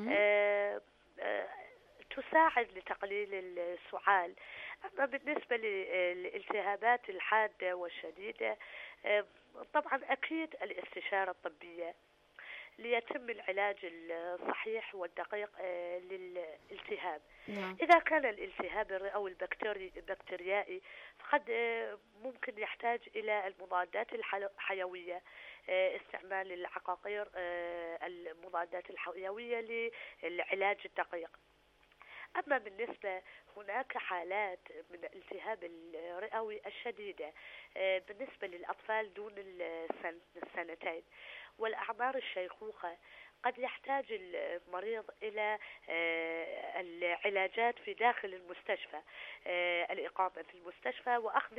تساعد لتقليل السعال. أما بالنسبة للالتهابات الحادة والشديدة، طبعا أكيد الاستشارة الطبية ليتم العلاج الصحيح والدقيق للالتهاب.
نعم.
إذا كان الالتهاب الرئوي البكتيريائي فقد ممكن يحتاج إلى المضادات الحيوية، استعمال العقاقير المضادات الحيوية للعلاج الدقيق. أما بالنسبة هناك حالات من الالتهاب الرئوي الشديدة بالنسبة للأطفال دون السنتين والأعمار الشيخوخة، قد يحتاج المريض إلى العلاجات في داخل المستشفى، الإقامة في المستشفى وأخذ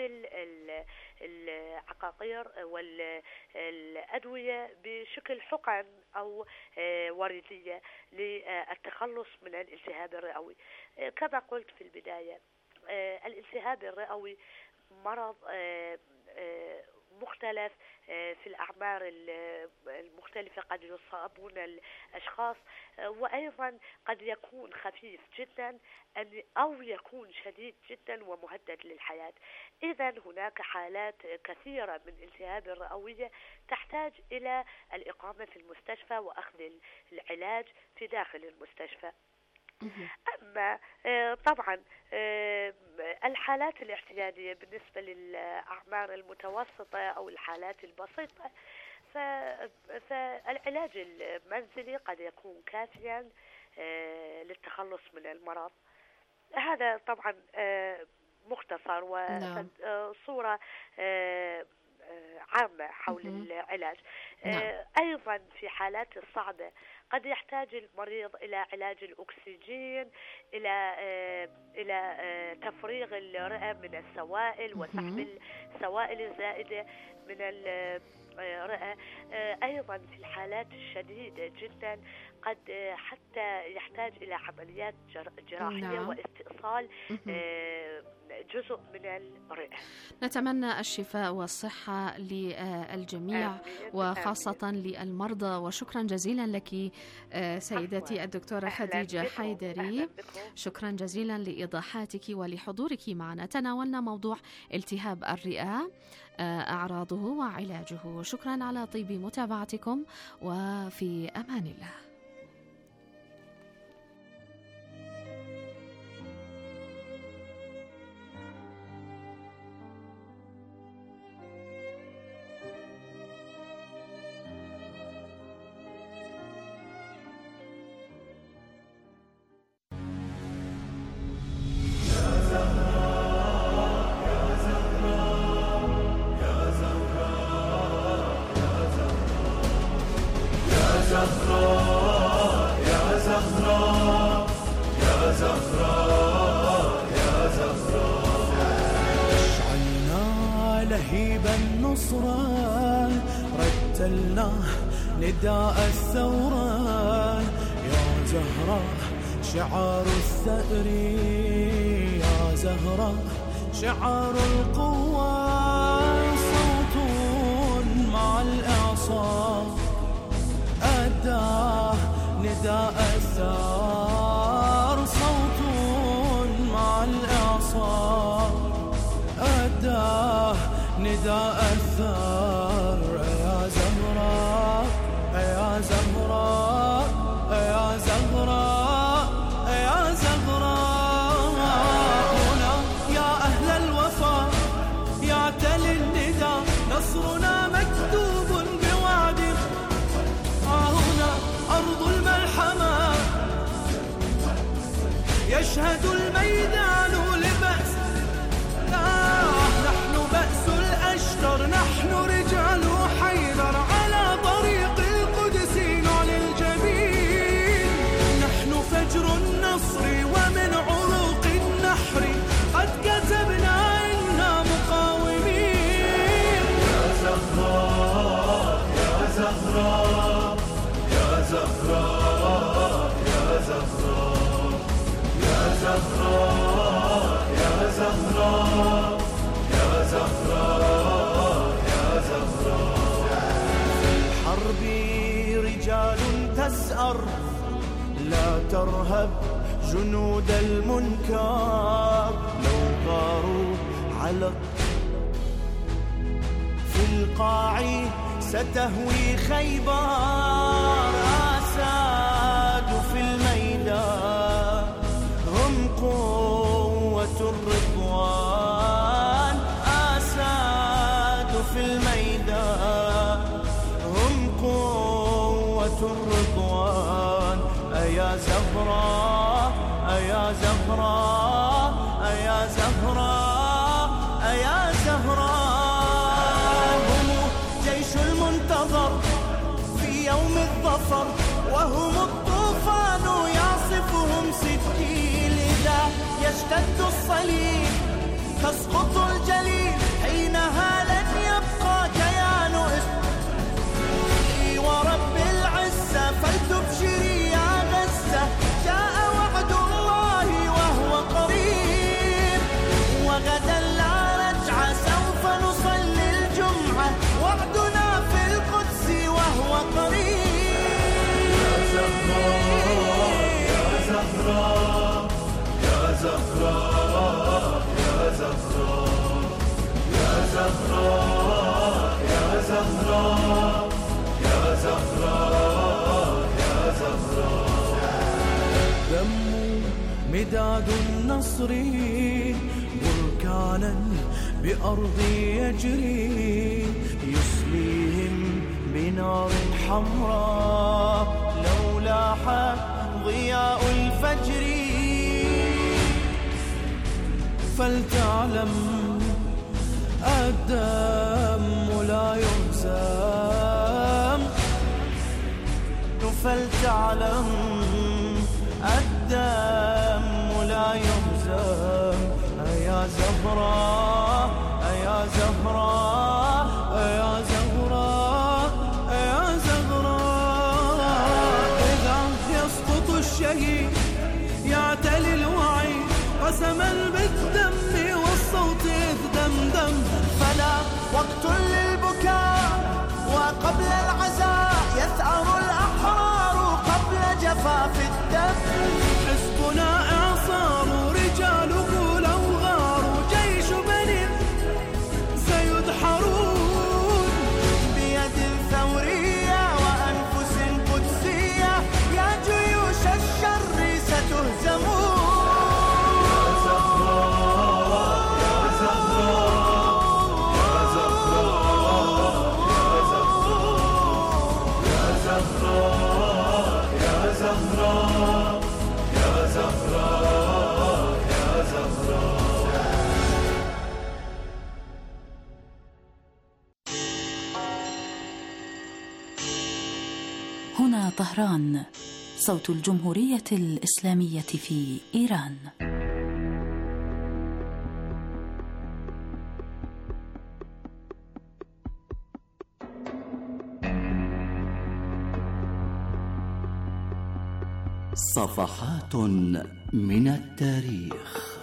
العقاقير والأدوية بشكل حقن أو وردية للتخلص من الالتهاب الرئوي. كما قلت في البداية، الالتهاب الرئوي مرض مختلف في الأعمار المختلفة، قد يصابون الأشخاص وأيضا قد يكون خفيف جدا أو يكون شديد جدا ومهدد للحياة. إذن هناك حالات كثيرة من الالتهاب الرئوية تحتاج إلى الإقامة في المستشفى وأخذ العلاج في داخل المستشفى. أما طبعا الحالات الاعتيادية بالنسبة للأعمار المتوسطة أو الحالات البسيطة فالعلاج المنزلي قد يكون كافيا للتخلص من المرض. هذا طبعا مختصر وصورة عامة حول العلاج. أيضا في حالات الصعبة قد يحتاج المريض إلى علاج الأكسجين، إلى إلى تفريغ الرئة من السوائل وسحب السوائل الزائدة من الرئة. أيضا في الحالات الشديدة جدا قد حتى يحتاج إلى عمليات جراحية نعم. واستئصال جزء من الرئة.
نتمنى الشفاء والصحة للجميع وخاصة للمرضى، وشكرا جزيلا لك سيدتي الدكتورة خديجة حيدري. شكرا جزيلا لإيضاحاتك ولحضورك معنا. تناولنا موضوع التهاب الرئة، أعراضه وعلاجه. شكرا على طيب متابعتكم وفي أمان الله.
نداء الثورة يا زهرة شعار الثأر، يا زهرة شعار القوة، صوت مع الإعصار أداه نداء الثار، صوت مع الإعصار أداه نداء الثار. يا زهرة يا زهراء يا زهراء يا زهراء، هنا يا أهل الوفاء يا تلي النداء، نصرنا مكتوب بوعد. هنا أرض الملحمة يشهد الميدان لبأس، نحن بأس الأشتر، نحن رجال حيدر على طريق القدس نعلي الجبين، نحن فجر النصر ومن عروق النحر قد كتبنا إنا مقاومين. يا زهراء يا زهراء يا زهراء يا زهراء يا زهراء يا زهراء يا زهراء يا زهراء. في الحرب رجال تسأر لا ترهب جنود المنكر، لو غاروا على في القاع ستهوي خيبر أساد في الميدان هم قوة الرضوان أساد في الميدان هم قوة الرضوان أيا زهراء أيا زهراء أيا زهراء أيا زهراء هم جيش المنتظر في يوم الظفر وهم الطوفان يعصفهم سجيل إذا يشتد الصليب تسقط الجليل حينها لن يبقى كيان إسرائيل ورب العزة فلتبشري يا غزة جاء وعد الله وهو قريب وغدا لا رجعة سوف نصلي الجمعة وعدنا في القدس وهو قريب يا زهراء يا زهراء يا زهراء يا زهراء يا زهراء يا زهراء يا زهراء يا زهراء دم مداد النصر بركانا بأرضي يجري يصليهم بنار حمراء لو لاح ضياء الفجر فلتعلم الدم لا يهزم فلتعلم الدم لا يهزم أيا زهراء أيا زهراء أيا زهراء أيا زهراء إذا يسقط الشهيد يعتلي الوعي قسما بالدم والصوت إذ دمدم فلا وقت للبكاء وقبل العزاء يثأر الأحرار قبل جفاف الدم حزبنا إعصار رجاله لو غاروا جيش بني سيدحرون بيد ثورية وأنفس قدسية يا جيوش الشر ستهزمون
هنا طهران، صوت الجمهورية الإسلامية في إيران.
صفحات من التاريخ.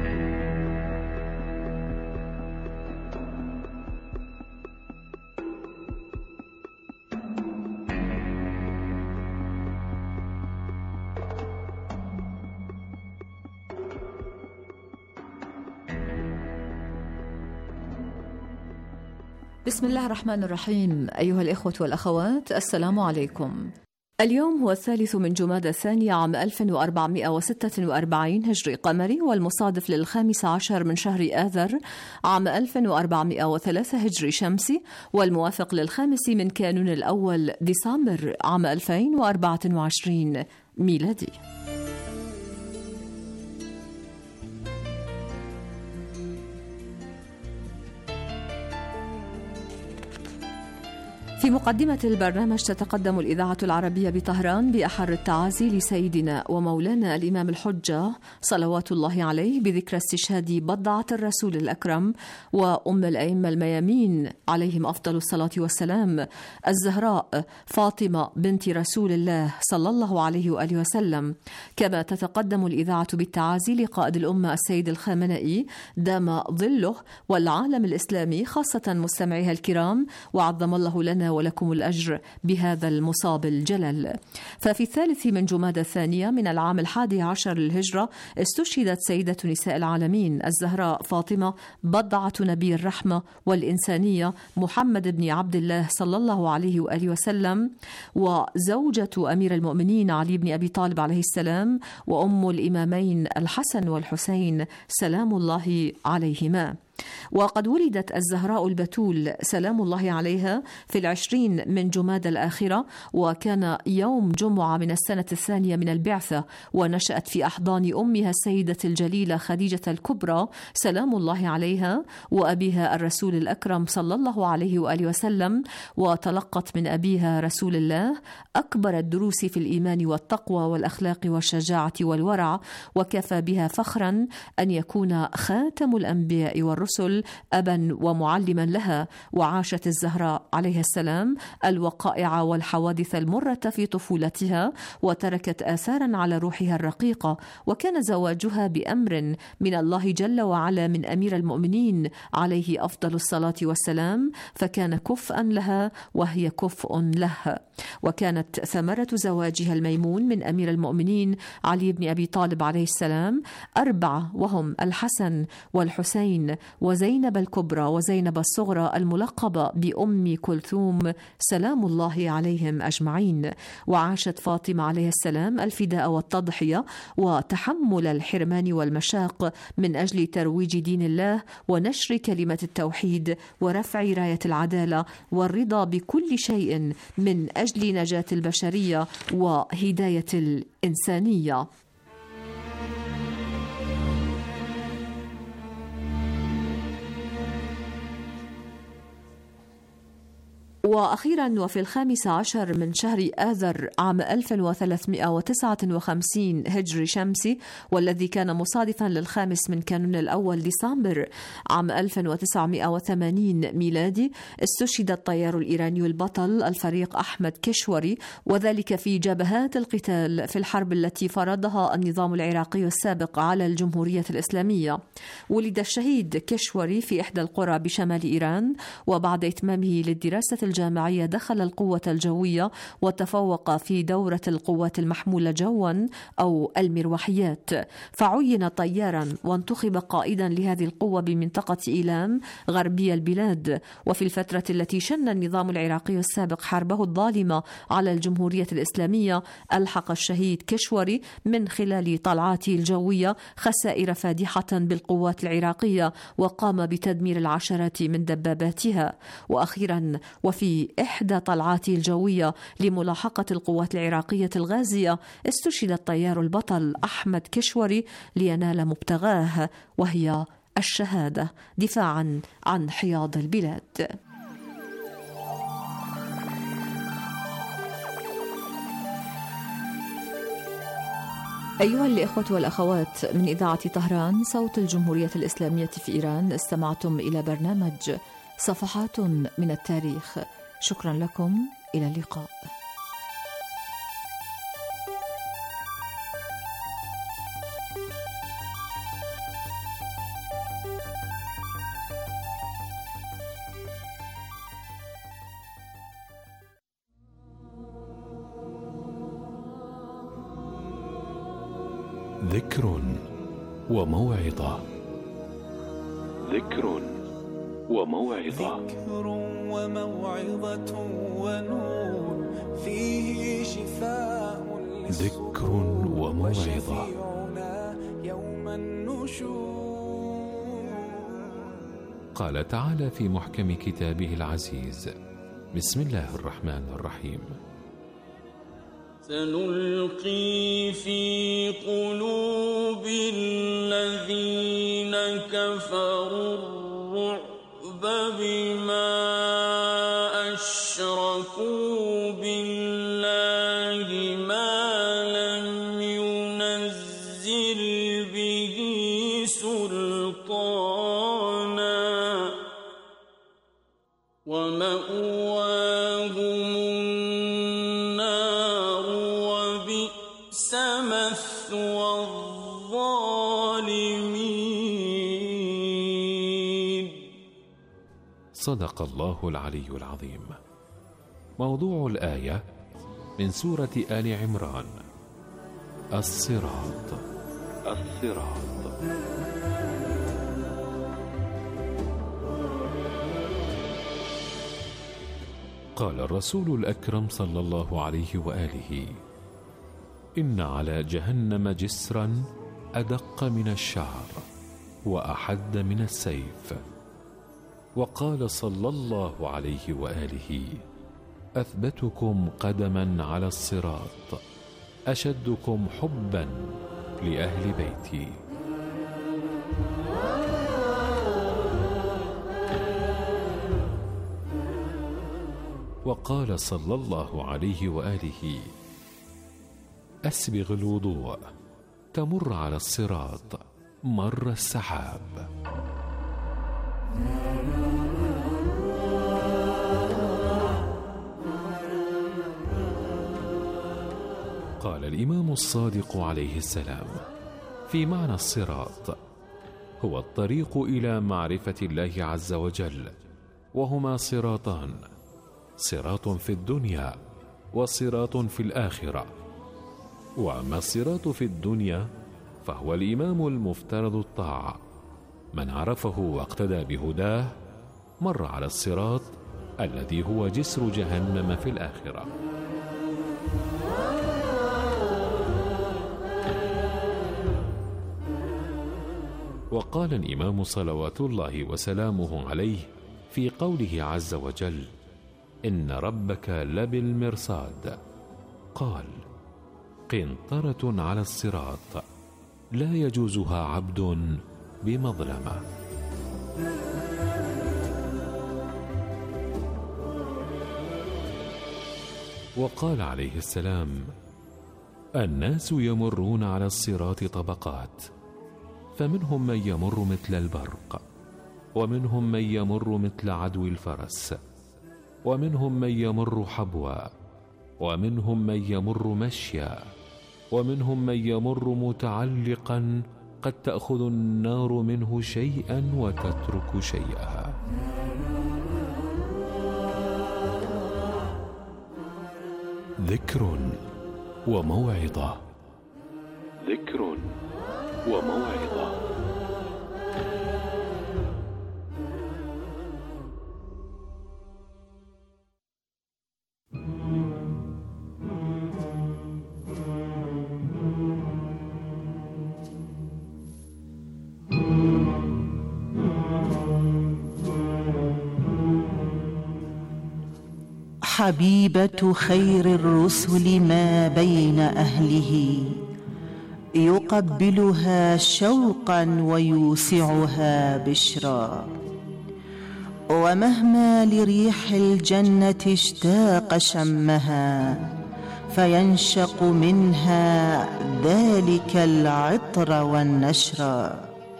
بسم الله الرحمن الرحيم. أيها الإخوة والأخوات، السلام عليكم. اليوم هو الثالث من جمادى الثاني عام ألف وأربعمائة وستة وأربعين هجري قمري، والمصادف للخامس عشر من شهر آذر عام ألف وأربعمائة وثلاثة هجري شمسي، والموافق للخامس من كانون الأول ديسمبر عام ألفين وأربعة وعشرين ميلادي. في مقدمة البرنامج تتقدم الإذاعة العربية بطهران بأحر التعازي لسيدنا ومولانا الإمام الحجة صلوات الله عليه بذكرى استشهاد بضعة الرسول الأكرم وأم الأئمة الميامين عليهم أفضل الصلاة والسلام الزهراء فاطمة بنت رسول الله صلى الله عليه وآله وسلم. كما تتقدم الإذاعة بالتعازي لقائد الأمة السيد الخامنئي دام ظله والعالم الإسلامي خاصة مستمعيها الكرام، وعظم الله لنا ولكم الأجر بهذا المصاب الجلل. ففي الثالث من جمادى الثانية من العام الحادي عشر للهجرة استشهدت سيدة نساء العالمين الزهراء فاطمة بضعة نبي الرحمة والإنسانية محمد بن عبد الله صلى الله عليه وآله وسلم، وزوجة أمير المؤمنين علي بن أبي طالب عليه السلام، وأم الإمامين الحسن والحسين سلام الله عليهما. وقد ولدت الزهراء البتول سلام الله عليها في العشرين من جمادى الآخرة، وكان يوم جمعة من السنة الثانية من البعثة، ونشأت في أحضان أمها السيدة الجليلة خديجة الكبرى سلام الله عليها وأبيها الرسول الأكرم صلى الله عليه وآله وسلم، وتلقت من أبيها رسول الله أكبر الدروس في الإيمان والتقوى والأخلاق والشجاعة والورع، وكفى بها فخرا أن يكون خاتم الأنبياء والرسل الرسل أبا ومعلما لها. وعاشت الزهراء عليه السلام الوقائع والحوادث المرة في طفولتها، وتركت آثارا على روحها الرقيقة. وكان زواجها بأمر من الله جل وعلا من أمير المؤمنين عليه أفضل الصلاة والسلام، فكان كفءا لها وهي كفء له. وكانت ثمرة زواجها الميمون من أمير المؤمنين علي بن أبي طالب عليه السلام أربعة، وهم الحسن والحسين وزينب الكبرى وزينب الصغرى الملقبة بأم كلثوم سلام الله عليهم أجمعين. وعاشت فاطمة عليه السلام الفداء والتضحية وتحمل الحرمان والمشاق من أجل ترويج دين الله ونشر كلمة التوحيد ورفع راية العدالة والرضا بكل شيء من أجل نجاة البشرية وهداية الإنسانية. وأخيرا وفي الخامس عشر من شهر آذر عام ألف وثلاثمائة وتسعة وخمسين هجري شمسي، والذي كان مصادفا للخامس من كانون الأول ديسمبر عام ألف وتسعمائة وثمانين ميلادي، استشهد الطيار الإيراني البطل الفريق أحمد كشوري، وذلك في جبهات القتال في الحرب التي فرضها النظام العراقي السابق على الجمهورية الإسلامية. ولد الشهيد كشوري في إحدى القرى بشمال إيران، وبعد إتمامه للدراسة الجامعية دخل القوة الجوية وتفوق في دورة القوات المحمولة جوا أو المروحيات، فعين طيارا وانتخب قائدا لهذه القوة بمنطقة إيلام غربي البلاد. وفي الفترة التي شن النظام العراقي السابق حربه الظالمة على الجمهورية الإسلامية، ألحق الشهيد كشوري من خلال طلعاته الجوية خسائر فادحة بالقوات العراقية، وقام بتدمير العشرات من دباباتها. وأخيرا وفي في إحدى طلعاته الجوية لملاحقة القوات العراقية الغازية، استشهد الطيار البطل أحمد كشوري لينال مبتغاه، وهي الشهادة دفاعا عن حياض البلاد. أيها الإخوة والأخوات من إذاعة طهران صوت الجمهورية الإسلامية في إيران، استمعتم إلى برنامج صفحات من التاريخ. شكرا لكم، إلى اللقاء.
ذكر وموعظة. ذكر وموعظة.
ذكر وموعظة ونور فيه شفاء.
ذكر وموعظة.
يوم النشور.
قال تعالى في محكم كتابه العزيز: بسم الله الرحمن الرحيم:
سنلقي في قلوب الذين كفروا الرعب بما أشركوا بالله ما لم ينزل به سلطانا ومأواهم النار وبئس مثوى الظالمين.
صدق الله العلي العظيم. موضوع الآية من سورة آل عمران. الصراط. الصراط. قال الرسول الأكرم صلى الله عليه وآله: إن على جهنم جسرا أدق من الشعر وأحد من السيف. وقال صلى الله عليه وآله: أثبتكم قدما على الصراط أشدكم حبا لأهل بيتي. وقال صلى الله عليه وآله: أسبغ الوضوء تمر على الصراط مر السحاب. قال الإمام الصادق عليه السلام في معنى الصراط: هو الطريق إلى معرفة الله عز وجل، وهما صراطان: صراط في الدنيا وصراط في الآخرة. وأما الصراط في الدنيا فهو الإمام المفترض الطاعة، من عرفه واقتدى بهداه مر على الصراط الذي هو جسر جهنم في الآخرة. وقال الإمام صلوات الله وسلامه عليه في قوله عز وجل: إن ربك لبالمرصاد، قال: قنطرة على الصراط لا يجوزها عبد بمظلمة. وقال عليه السلام: الناس يمرون على الصراط طبقات، فمنهم من يمر مثل البرق، ومنهم من يمر مثل عدو الفرس، ومنهم من يمر حبوا، ومنهم من يمر مشيا، ومنهم من يمر متعلقا قد تأخذ النار منه شيئا وتترك شيئا. ذكر وموعظة. ذكر وموعظة.
حبيبة خير الرسل ما بين أهله، يقبلها شوقا ويوسعها بشرا، ومهما لريح الجنة اشتاق شمها فينشق منها ذلك العطر والنشرا.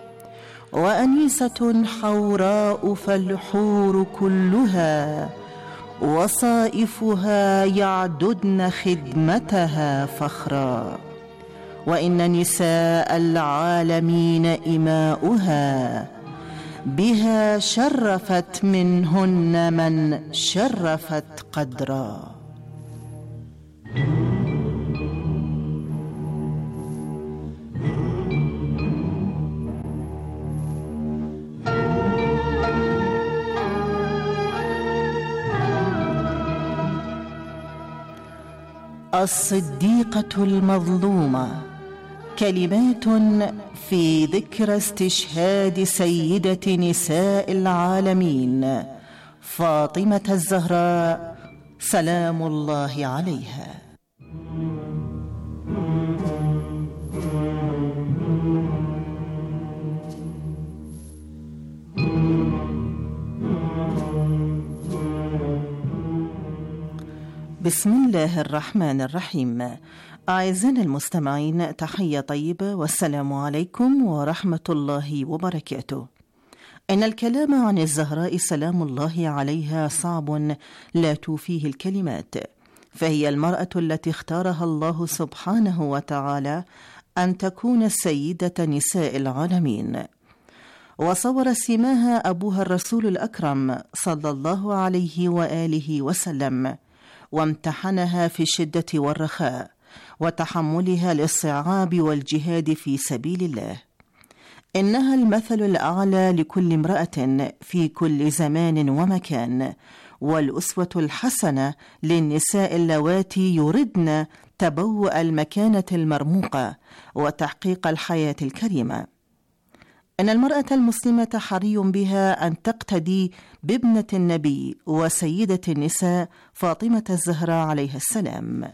وأنيسة حوراء فالحور كلها، وصائفها يعددن خدمتها فخرا، وإن نساء العالمين إماؤها، بها شرفت منهن من شرفت قدرا. الصديقة المظلومة، كلمات في ذكرى استشهاد سيدة نساء العالمين فاطمة الزهراء سلام الله عليها. بسم الله الرحمن الرحيم. أعزائنا المستمعين، تحية طيبة والسلام عليكم ورحمة الله وبركاته. إن الكلام عن الزهراء سلام الله عليها صعب لا توفيه الكلمات، فهي المرأة التي اختارها الله سبحانه وتعالى أن تكون سيدة نساء العالمين، وصور سماها أبوها الرسول الأكرم صلى الله عليه وآله وسلم، وامتحنها في الشدة والرخاء وتحملها للصعاب والجهاد في سبيل الله. إنها المثل الأعلى لكل امرأة في كل زمان ومكان، والأسوة الحسنة للنساء اللواتي يردن تبوء المكانة المرموقة وتحقيق الحياة الكريمة. إن المرأة المسلمة حري بها أن تقتدي بابنة النبي وسيدة النساء فاطمة الزهراء عليها السلام.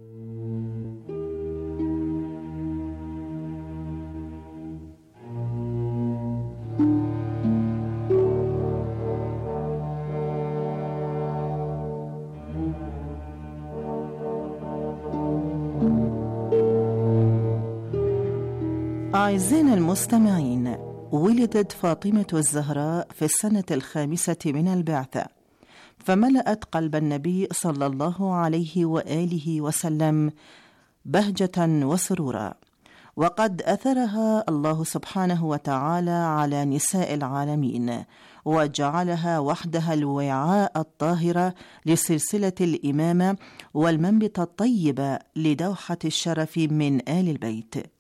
أعزائنا المستمعين، ولدت فاطمة الزهراء في السنة الخامسة من البعثة، فملأت قلب النبي صلى الله عليه وآله وسلم بهجة وسرورا، وقد أثرها الله سبحانه وتعالى على نساء العالمين، وجعلها وحدها الوعاء الطاهرة لسلسلة الإمامة والمنبت الطيب لدوحة الشرف من آل البيت.